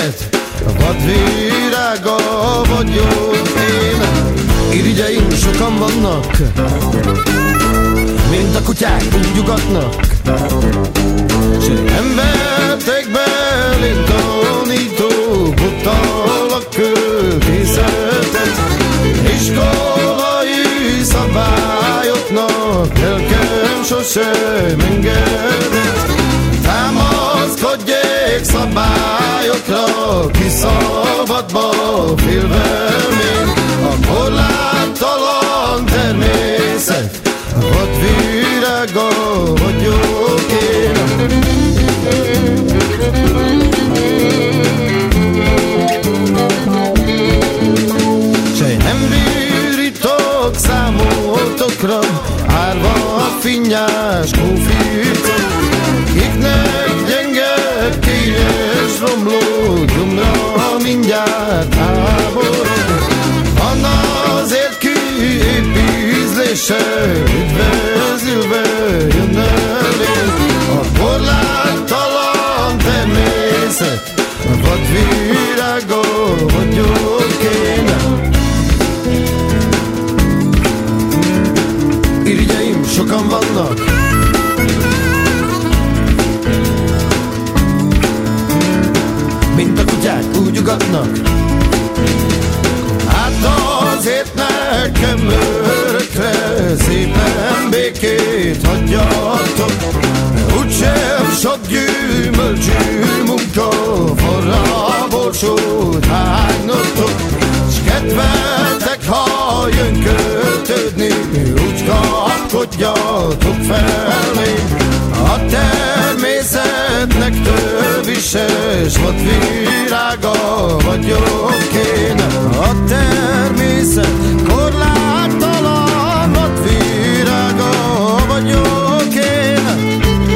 természet, a vadvirága vagyok én. Irigyeim sokan vannak, mint a kutyák úgy ugatnak, s nem vettek belém tanító bottal költészetet. Iskolai szabályoknak lelkem sosem engedett. Támaszkodjék szabályokra, kiszabadba félve még. A korláttalan természet, a vadvirága vagyok én. Sej nem virítok számotokra, árva a finnyás kóficok, kiknek gyenge, kényes, romló gyomra mindjárt háborog. Van azért kiépízlése, üdvözülve jön elém. A korláttalan természet, a vadvirága vagyok én. Irigyeim sokan vannak, mint a kutyák úgy ugatnak. Hát azért nekem örökre szépen békét hagyjatok. Úgysem sok gyümölcsű munka, forra borsót hánynotok. S kedveltek, ha jön költődni, úgy kapkodjatok felém. A természetnek több is, s vadvirága vagyok én. A természet korláttalan, vadvirága vagyok én.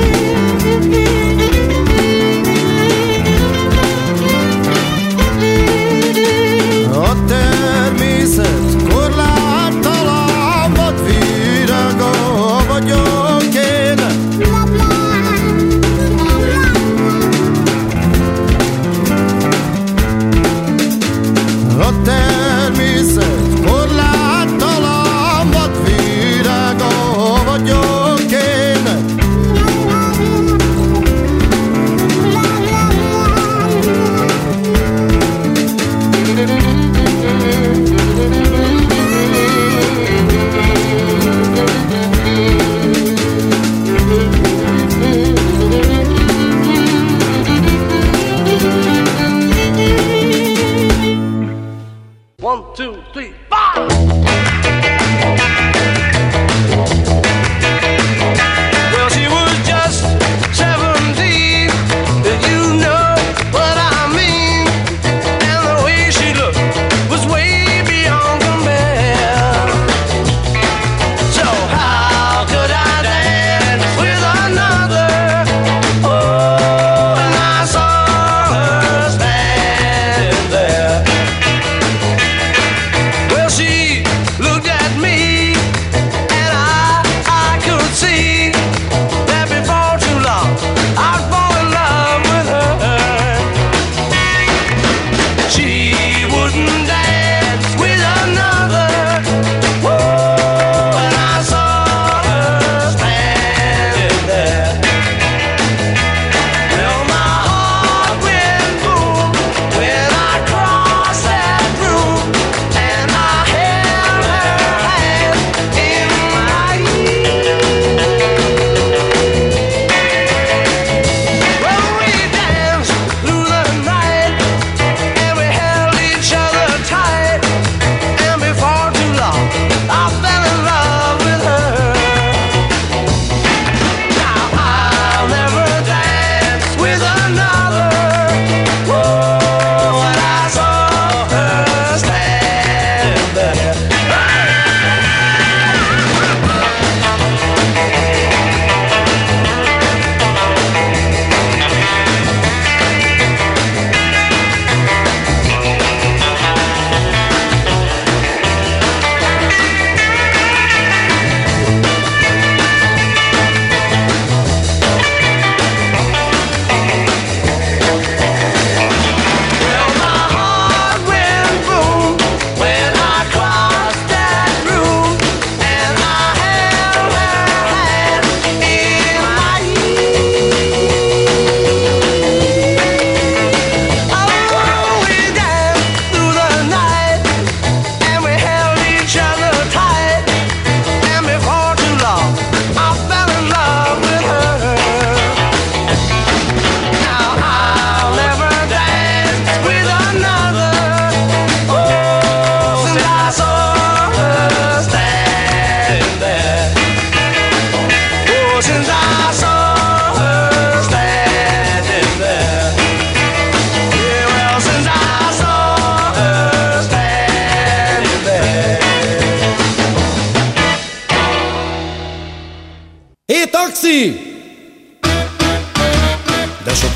A természet korláttalan, vadvirága vagyok én.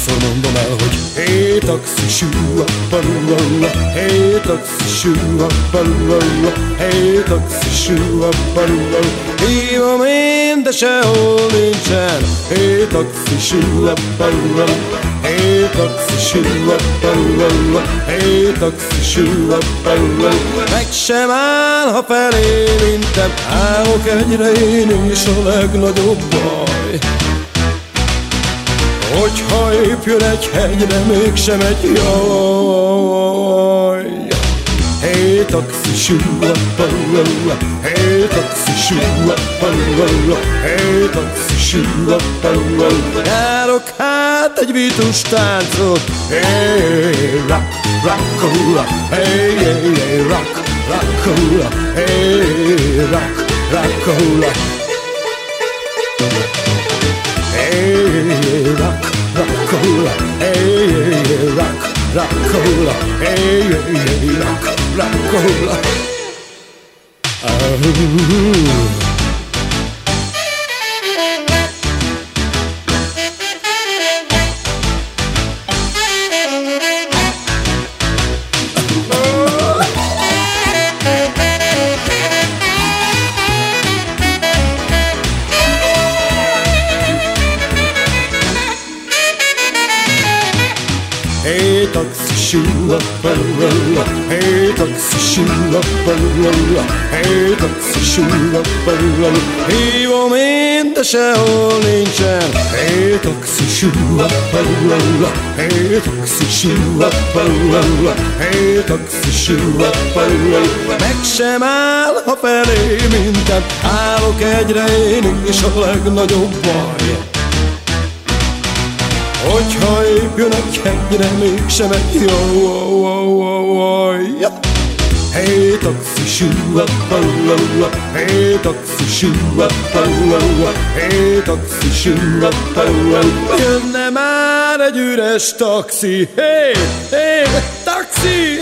sokszor mondom el, hogy hé taxi, sűa, palula, hé taxi, sűa, palula, hé taxi, sűa, palula. Hívom én, de sehol nincsen, hé taxi, sűa, palula, hé taxi, sűa, palula, hé taxi, sűa, palula. Meg sem áll, ha felé intem, állok egyre én is a legnagyobb baj. Hogyha épp jön egy hegyre, mégsem egy jaj. Hé taxi, sűa, palula, hé taxi, sűa, palula, hé taxi, sűa, palula. Járok hát egy vítus táncot, hé, rock, rockula, hé, hé, rock, rockula, hé, rock, rockula. Hey, rock, rockula, hey, rock, rockula, hey, rock, rockula. Hey taxi, sűa, palula, hey taxi, sűa, palula, hey taxi, sűa, palula. Hívom én, de sehol nincsen, hey taxi, sűa, palula, hey taxi, sűa, palula, hey taxi, sűa, palula. Meg sem áll, ha felé minden, állok egyre én is a legnagyobb baj. Hogyha épp jön egy hegyre, mégsem egy jaj. Hey taxi, sűa, palula, hey taxi, sűa, palula, hey taxi, sűa, palula. Jönne már egy üres taxi, hey, hey, taxi!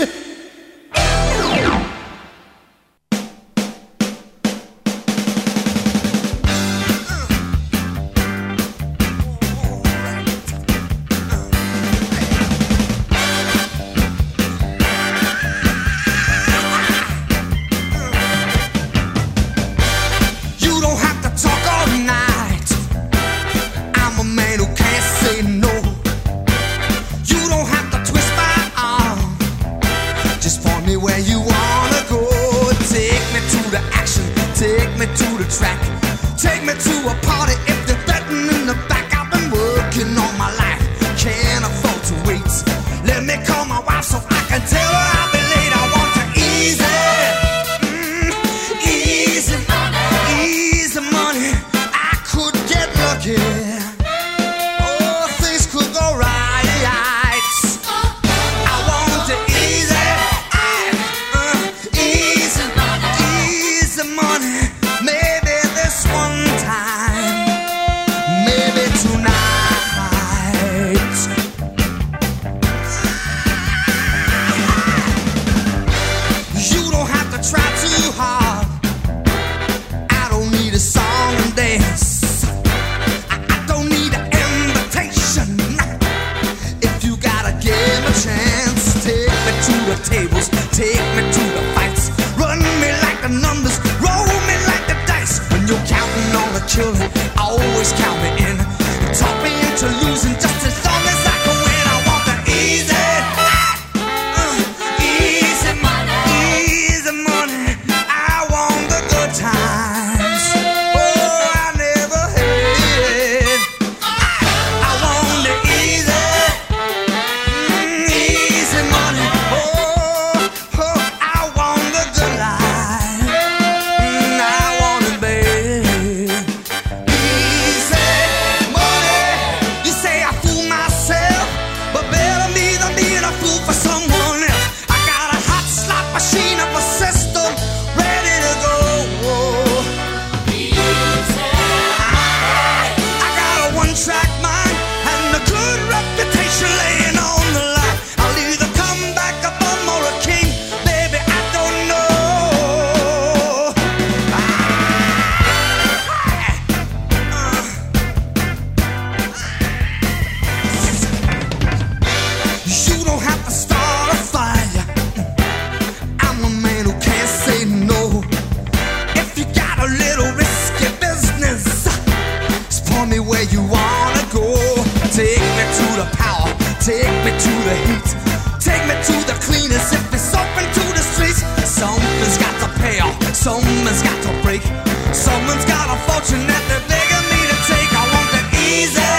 Take me to the heat, take me to the cleanest. If it's open to the streets, someone's got to pay off, someone's got to break. Someone's got a fortune that they're begging me to take. I want the easy,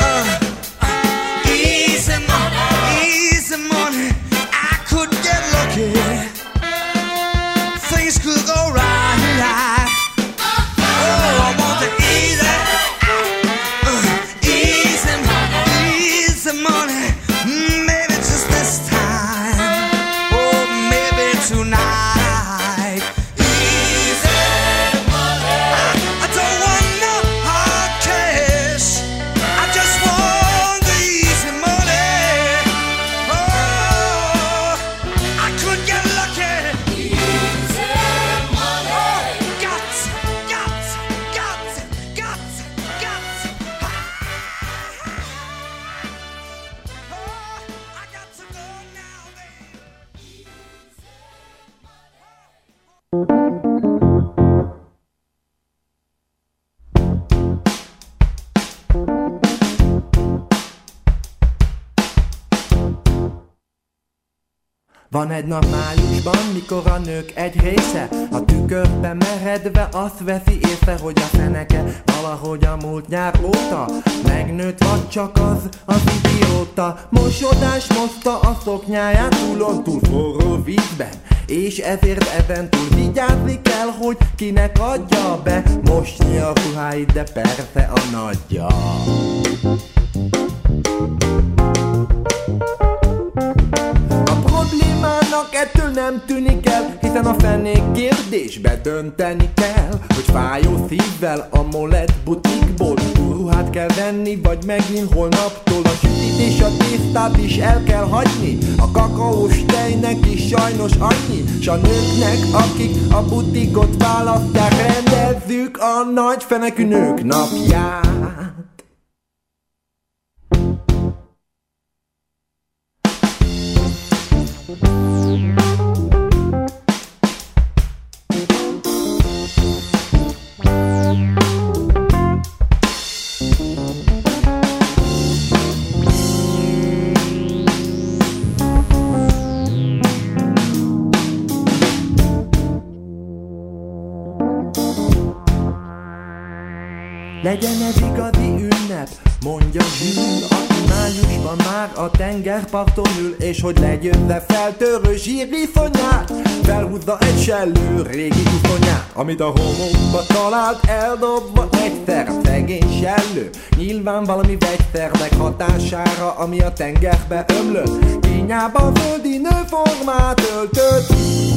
easy money, easy money. I could get lucky, things could go right. Oh, I want the easy, easy money. Maybe just this time, oh, maybe tonight. Easy money. I don't want no hard cash. I just want the easy money. Oh, I could get lucky. Easy money. Got. I got to go now, baby. Van egy nap májusban, mikor a nők egy része a tükörbe meredve azt veszi észre, hogy a feneke valahogy a múlt nyár óta megnőtt, vagy csak az idióta. Mosodás moszta a szoknyáját túl forró vízben, és ezért ezentúl vigyázni kell, hogy kinek adja be mosni a ruháit, de persze a nagyja. Problémának ettől nem tűnik el, hiszen a fenék kérdésbe dönteni kell, hogy fájó szívvel a Molett butikból ruhát kell venni, vagy megint holnaptól a sütit és a tésztát is el kell hagyni. A kakaós tejnek is sajnos annyi, s a nőknek, akik a butikot választják, rendezzük a nagy fenekű nők napját. Legyen ez igazi ünnep, mondja Zsül, aki májusban már a tengerparton ül, és hogy legyőzze feltörő zsíriszonyát, felhúzza egy sellő régi uszonyát, amit a homokba talált, eldobva egyszer a szegény sellő. Nyilván valami vegyszernek hatására, ami a tengerbe ömlött, kínjában földi nőformát öltött.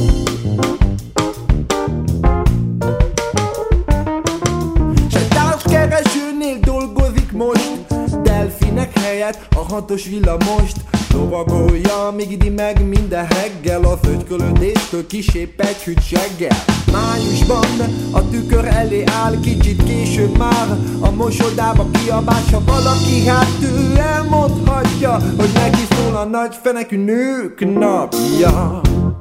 Keresőnél dolgozik most, delfinek helyett a 6-os villamost lovagolja, míg idi meg minden reggel az ögykölődéstől kisebb egy hűt seggel. Májusban a tükör elé áll, kicsit később már a mosodába kiabása valaki, hát ő elmondhatja, hogy neki szól a nagy fenekű nők napja.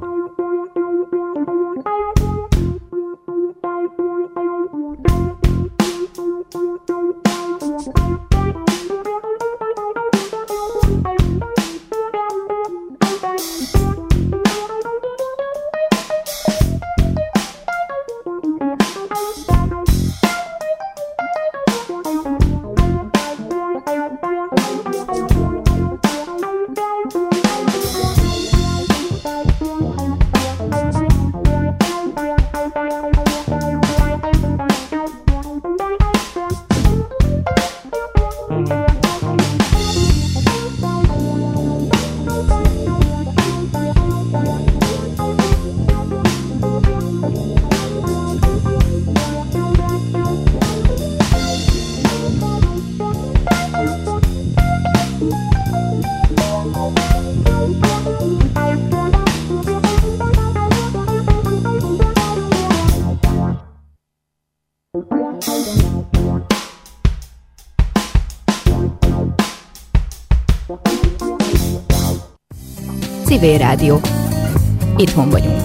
Civil Rádió. Itthon vagyunk.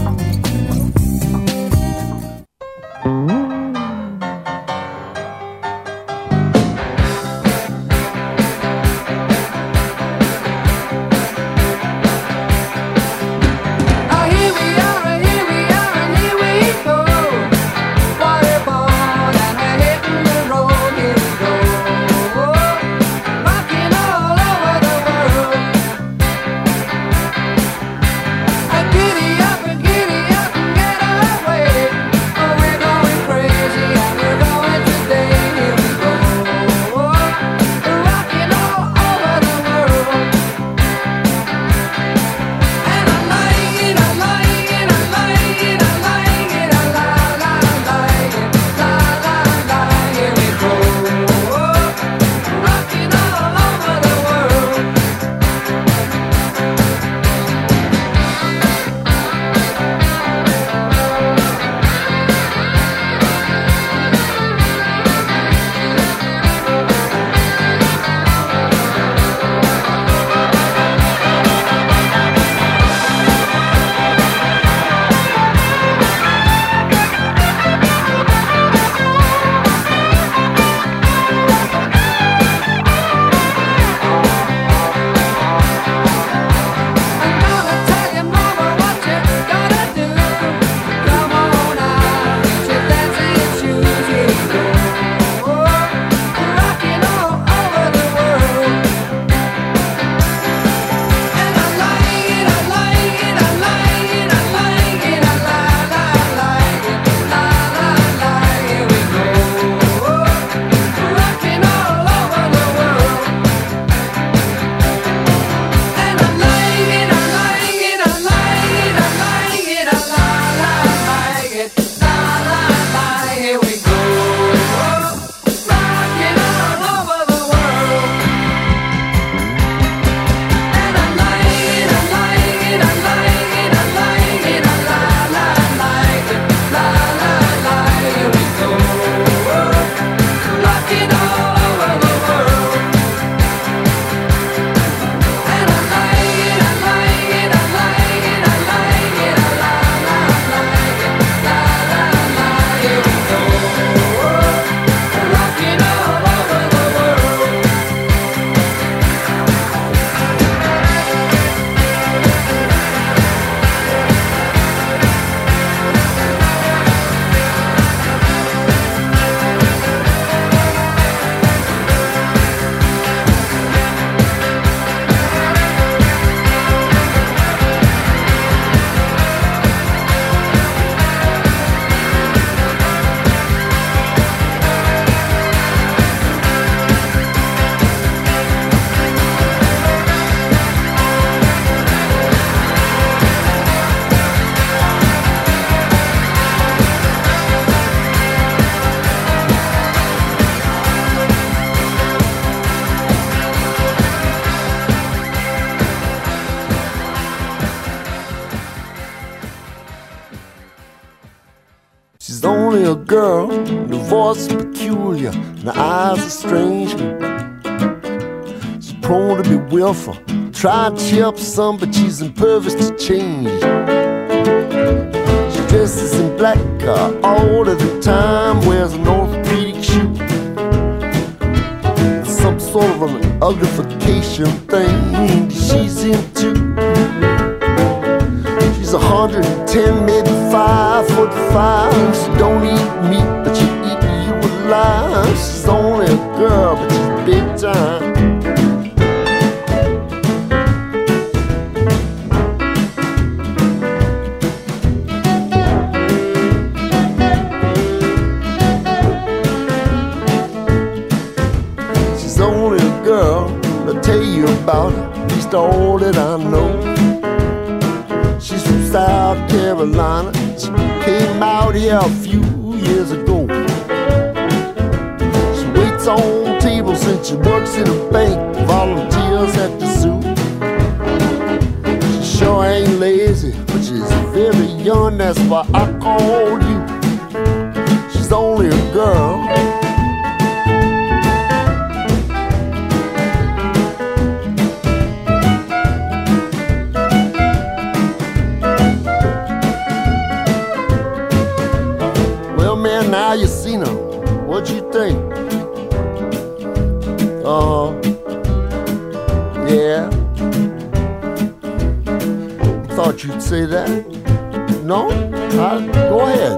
a girl, the voice is peculiar, and the eyes are strange. She's prone to be willful, try to cheer up some, but she's impervious to change. She dresses in black all of the time, wears an orthopedic shoe, some sort of an uglification thing she's into. She's 110, maybe 5'5". She don't eat meat, but she eat you alive. She's only a girl, but she's big time. She's only a girl, I'll tell you about her, at least all that I know. She's from South Carolina. She came out here a few years ago. She waits on tables and she works in a bank, volunteers at the zoo. She sure ain't lazy, but she's very young, that's why I called you. She's only a girl. Now you seen her, what'd you think? Yeah. Thought you'd say that. No? Go ahead.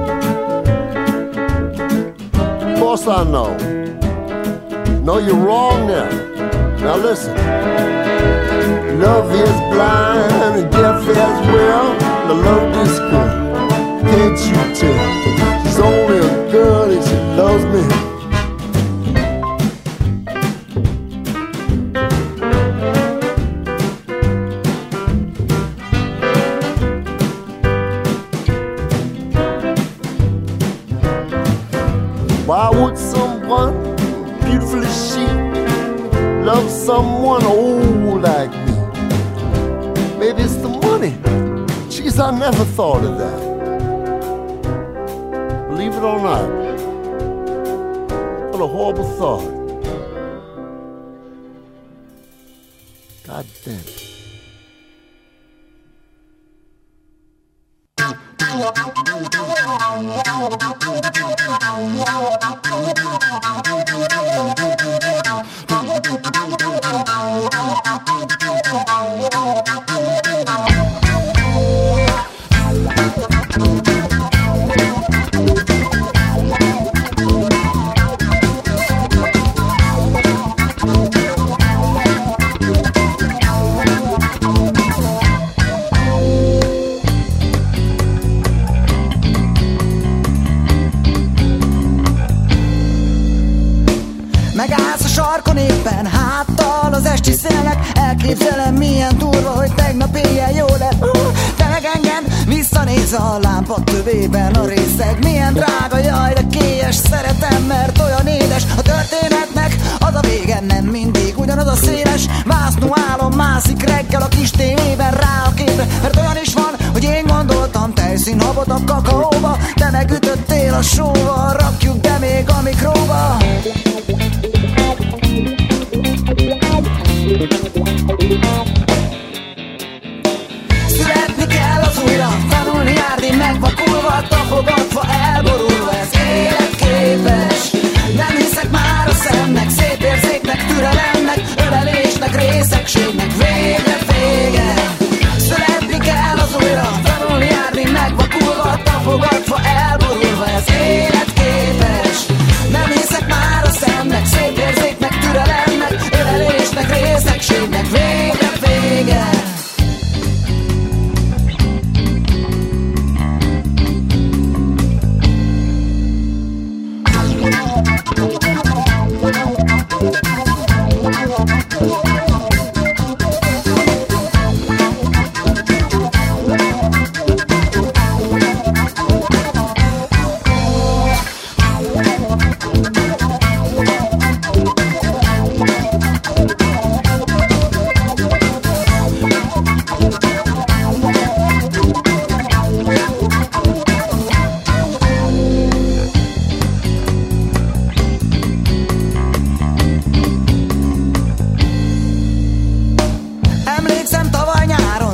Of course I know. No, you're wrong there. Now listen. Love is blind and deaf as well. The love is good. Can't you tell? She's only a girl and she loves me. Why would someone beautiful as she love someone old like me? Maybe it's the money. Jeez, I never thought of that. Believe it or not, what a horrible thought. God damn it. Megállsz a sarkon éppen háttal az esti szélnek. Elképzelem milyen durva, hogy tegnap éjjel jó lett. Te meg engem visszanéz a lámpa tövében a részeg. Milyen drága, jaj, de kélyes, szeretem, mert olyan édes. A történetnek az a vége, nem mindig ugyanaz a széles. Vásznú álom mászik reggel a kis tévében rá a képre. Mert olyan is van, hogy én gondoltam tejszínhabot a kakaóba. Te megütöttél a sóval, rakjuk be még a mikróba. Születni kell az újra, tanulni járni megvakulva, tapogatva, elborulva, ez életképes. Nem hiszek már a szemnek, szép érzéknek, türelemnek, ölelésnek, részegségnek, végre vége. Születni kell az újra, tanulni járni megvakulva, tapogatva, elborulva, ez életképes. Nem hiszek már a szemnek, szép érzéknek, türelemnek, ölelésnek, részegségnek, végre vége.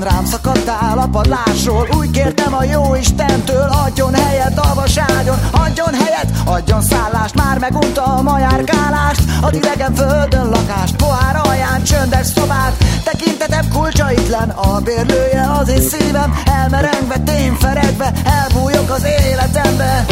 rám szakadtál a padlásról. Úgy kértem a jó Istentől, adjon helyet a vaságyon, adjon helyet, adjon szállást, már meguntam a járkálást, ad idegen földön lakást, pohár alján csöndes szobát, tekintetem kulcsaitlen, a bérlője az én szívem, elmerengve, tényferegve, elbújok az életembe.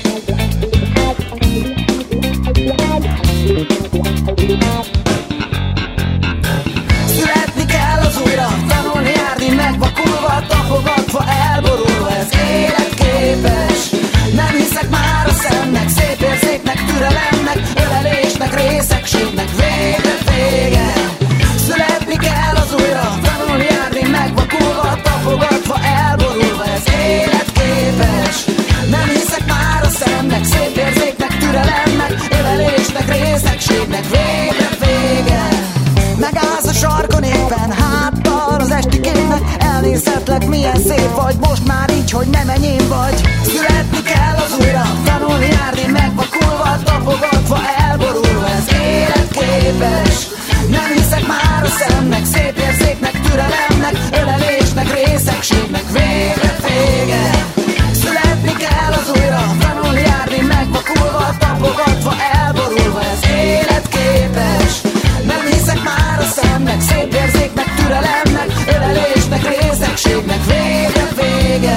Születni kell az újra, tanulni, járni, megvakulva, tapogatva, elborulva, ez életképes. Nem hiszek már a szemnek, szép érzéknek, türelemnek, ölelésnek, részegségnek, végre vége. Születni kell az újra, tanulni, járni, megvakulva, tapogatva, elborulva, ez életképes. Nem hiszek már a szemnek, szép érzéknek, türelemnek, ölelésnek, részegségnek, végre vége. Megállsz a sarkon éppen, háttal az esti képnek, elnézhetlek, milyen szép vagy, most már így, hogy nem enyém vagy. Születni kell az újra, tanulni, járni, megvakulva, tapogatva, elborulva, ez életképes. Nem hiszek már a szemnek, szép érzéknek, türelemnek, ölelésnek, részegségnek, végre vége. Születni kell az újra, tanulni, járni, megvakulva, tapogatva, elborulva, ez életképes. Nem hiszek már a szemnek, szép érzéknek, türelemnek, ölelésnek, részegségnek, végre vége.